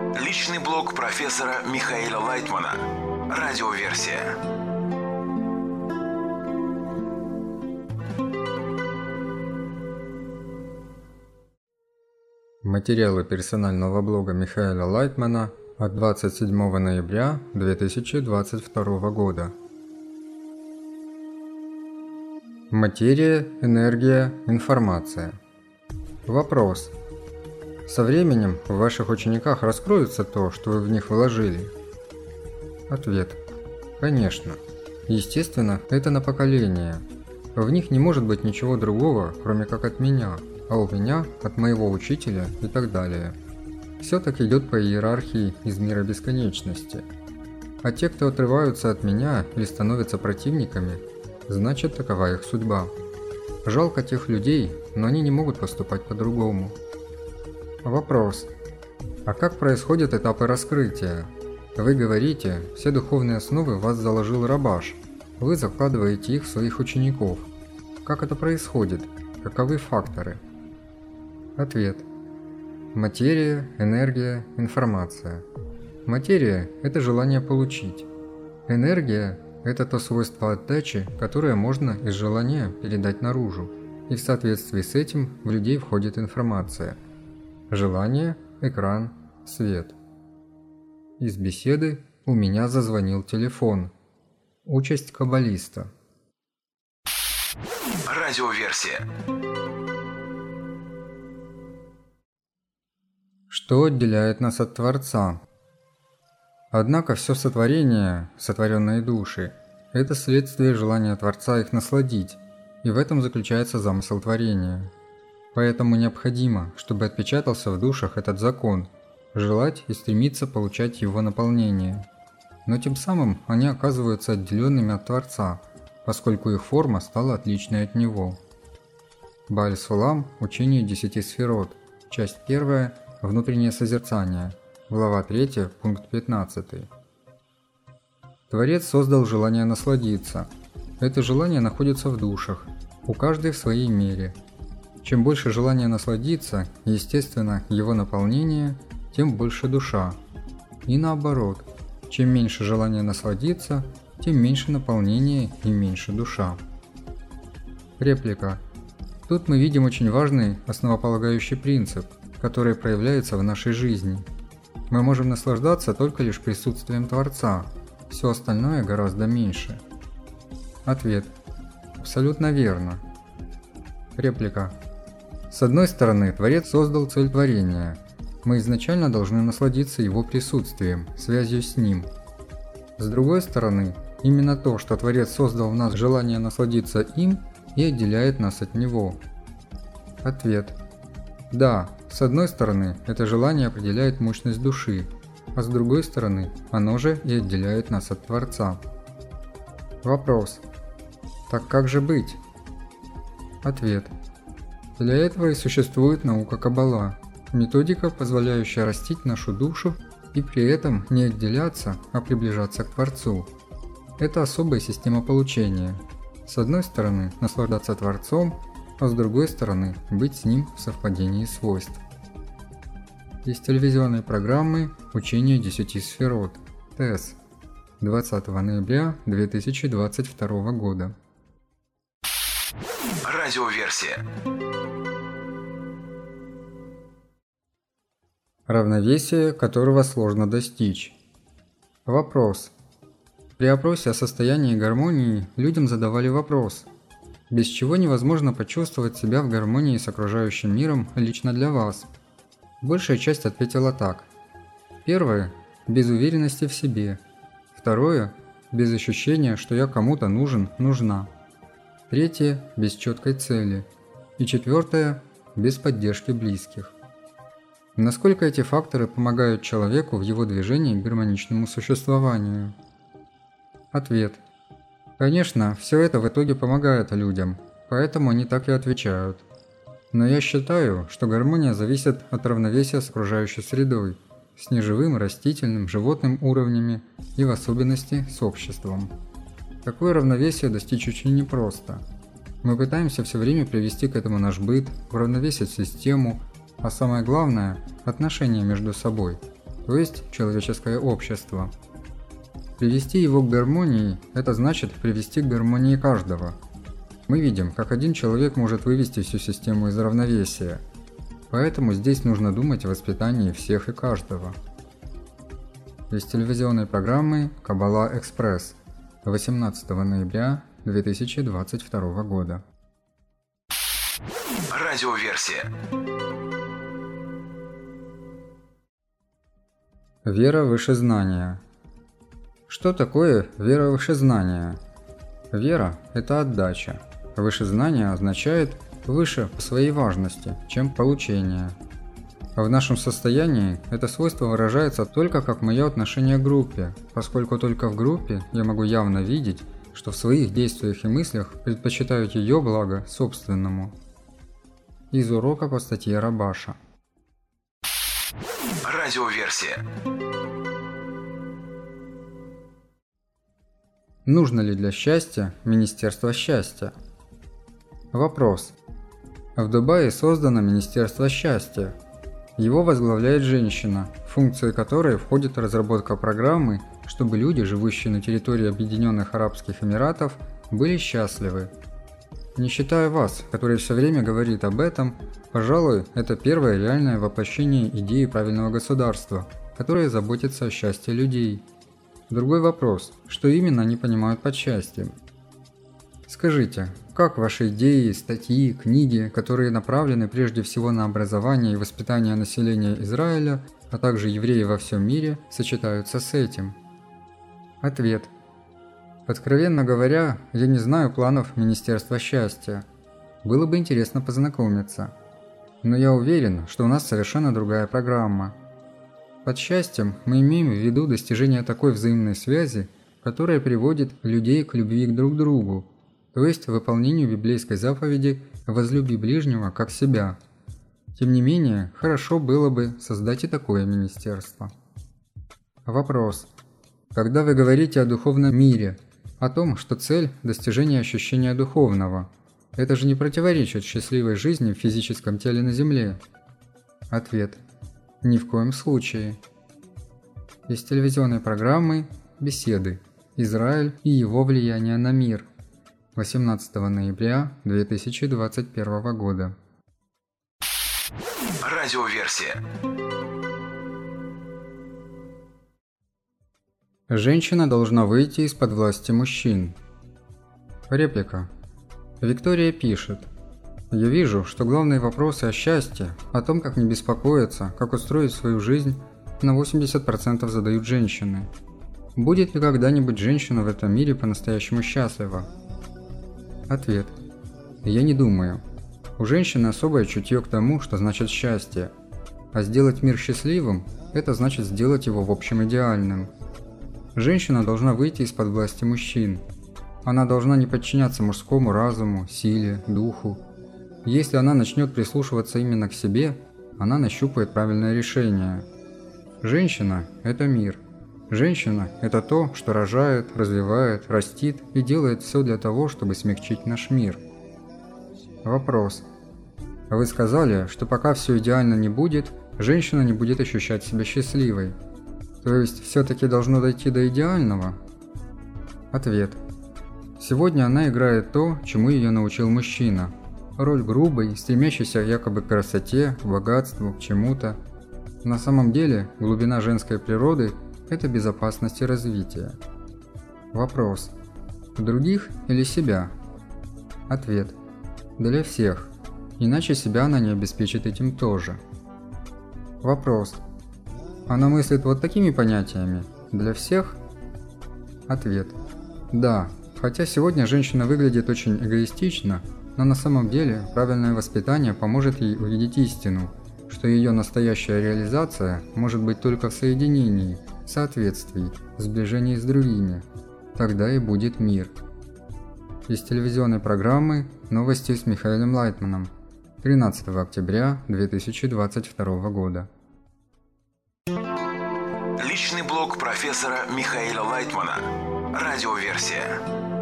Личный блог профессора Михаила Лайтмана. Радиоверсия. Материалы персонального блога Михаила Лайтмана от 27 ноября 2022 года. Материя, энергия, информация. Вопрос. Со временем в ваших учениках раскроется то, что вы в них вложили? Ответ. Конечно. Естественно, это на поколение. В них не может быть ничего другого, кроме как от меня, а у меня от моего учителя и так далее. Все так идет по иерархии из мира бесконечности. А те, кто отрываются от меня или становятся противниками, значит, такова их судьба. Жалко тех людей, но они не могут поступать по-другому. Вопрос. А как происходят этапы раскрытия? Вы говорите, все духовные основы в вас заложил Рабаш. Вы закладываете их в своих учеников. Как это происходит? Каковы факторы? Ответ. Материя, энергия, информация. Материя – это желание получить. Энергия – это то свойство отдачи, которое можно из желания передать наружу, и в соответствии с этим в людей входит информация. Желание, экран, свет. Из беседы «У меня зазвонил телефон». Участь каббалиста. Радиоверсия. Что отделяет нас от Творца? Однако все сотворение, сотворенные души, это следствие желания Творца их насладить, и в этом заключается замысел творения. Поэтому необходимо, чтобы отпечатался в душах этот закон, желать и стремиться получать его наполнение. Но тем самым они оказываются отделенными от Творца, поскольку их форма стала отличной от Него. Бааль-Сулам, учение 10 сферот, часть 1, внутреннее созерцание, глава 3, пункт 15. Творец создал желание насладиться. Это желание находится в душах, у каждой в своей мере. Чем больше желания насладиться, естественно, его наполнение, тем больше душа. И наоборот, чем меньше желания насладиться, тем меньше наполнение и меньше душа. Реплика. Тут мы видим очень важный основополагающий принцип, который проявляется в нашей жизни. Мы можем наслаждаться только лишь присутствием Творца, все остальное гораздо меньше. Ответ. Абсолютно верно. Реплика. С одной стороны, Творец создал цель творения. Мы изначально должны насладиться его присутствием, связью с ним. С другой стороны, именно то, что Творец создал в нас желание насладиться им, и отделяет нас от него. Ответ. Да, с одной стороны, это желание определяет мощность души, а с другой стороны, оно же и отделяет нас от Творца. Вопрос. Так как же быть? Ответ. Для этого и существует наука Каббала, методика, позволяющая растить нашу душу и при этом не отделяться, а приближаться к Творцу. Это особая система получения. С одной стороны, наслаждаться Творцом, а с другой стороны, быть с Ним в совпадении свойств. Из телевизионной программы «Учение 10 сферот» ТЭС 20 ноября 2022 года. Радиоверсия. Равновесие, которого сложно достичь. Вопрос. При опросе о состоянии гармонии людям задавали вопрос, без чего невозможно почувствовать себя в гармонии с окружающим миром лично для вас. Большая часть ответила так. Первое – без уверенности в себе. Второе – без ощущения, что я кому-то нужен, нужна. Третье – без четкой цели. И четвертое – без поддержки близких. Насколько эти факторы помогают человеку в его движении к гармоничному существованию? Ответ. Конечно, все это в итоге помогает людям, поэтому они так и отвечают. Но я считаю, что гармония зависит от равновесия с окружающей средой, с неживым, растительным, животным уровнями и в особенности с обществом. Такое равновесие достичь очень непросто. Мы пытаемся все время привести к этому наш быт, уравновесить систему, а самое главное – отношения между собой, то есть человеческое общество. Привести его к гармонии – это значит привести к гармонии каждого. Мы видим, как один человек может вывести всю систему из равновесия. Поэтому здесь нужно думать о воспитании всех и каждого. Из телевизионной программы «Каббала Экспресс» 18 ноября 2022 года. Радиоверсия. Вера выше знания. Что такое вера выше знания? Вера – это отдача. Выше знания означает выше по своей важности, чем получение. В нашем состоянии это свойство выражается только как мое отношение к группе, поскольку только в группе я могу явно видеть, что в своих действиях и мыслях предпочитаю ее благо собственному. Из урока по статье Рабаша. Радиоверсия. Нужно ли для счастья Министерство счастья? Вопрос. В Дубае создано Министерство счастья. Его возглавляет женщина, в функции которой входит разработка программы, чтобы люди, живущие на территории Объединенных Арабских Эмиратов, были счастливы. Не считая вас, который все время говорит об этом, пожалуй, это первое реальное воплощение идеи правильного государства, которое заботится о счастье людей. Другой вопрос, что именно они понимают под счастьем. Скажите, как ваши идеи, статьи, книги, которые направлены прежде всего на образование и воспитание населения Израиля, а также евреев во всем мире, сочетаются с этим? Ответ. Откровенно говоря, я не знаю планов Министерства счастья. Было бы интересно познакомиться. Но я уверен, что у нас совершенно другая программа. Под счастьем мы имеем в виду достижение такой взаимной связи, которая приводит людей к любви друг к другу, то есть выполнению библейской заповеди «возлюби ближнего, как себя». Тем не менее, хорошо было бы создать и такое министерство. Вопрос. Когда вы говорите о духовном мире, о том, что цель – достижение ощущения духовного, это же не противоречит счастливой жизни в физическом теле на земле? Ответ. Ни в коем случае. Из телевизионной программы «Беседы. Израиль и его влияние на мир» 18 ноября 2021 года. Радиоверсия. Женщина должна выйти из-под власти мужчин. Реплика. Виктория пишет. Я вижу, что главные вопросы о счастье, о том, как не беспокоиться, как устроить свою жизнь, на 80% задают женщины. Будет ли когда-нибудь женщина в этом мире по-настоящему счастлива? Ответ. Я не думаю. У женщины особое чутье к тому, что значит счастье. А сделать мир счастливым – это значит сделать его в общем идеальным. Женщина должна выйти из-под власти мужчин. Она должна не подчиняться мужскому разуму, силе, духу. Если она начнет прислушиваться именно к себе, она нащупает правильное решение. Женщина – это мир. Женщина – это то, что рожает, развивает, растит и делает все для того, чтобы смягчить наш мир. Вопрос. Вы сказали, что пока все идеально не будет, женщина не будет ощущать себя счастливой. То есть все-таки должно дойти до идеального? Ответ. Сегодня она играет то, чему ее научил мужчина. Роль грубой, стремящейся якобы к красоте, к богатству, к чему-то. На самом деле, глубина женской природы – это безопасность и развитие. Вопрос. Других или себя? Ответ. Для всех. Иначе себя она не обеспечит этим тоже. Вопрос. Она мыслит вот такими понятиями? Для всех? Ответ. Да. Хотя сегодня женщина выглядит очень эгоистично, но на самом деле правильное воспитание поможет ей увидеть истину, что ее настоящая реализация может быть только в соединении, соответствии, сближении с другими. Тогда и будет мир. Из телевизионной программы «Новости с Михаилом Лайтманом» 13 октября 2022 года. Личный блог профессора Михаила Лайтмана. Радиоверсия.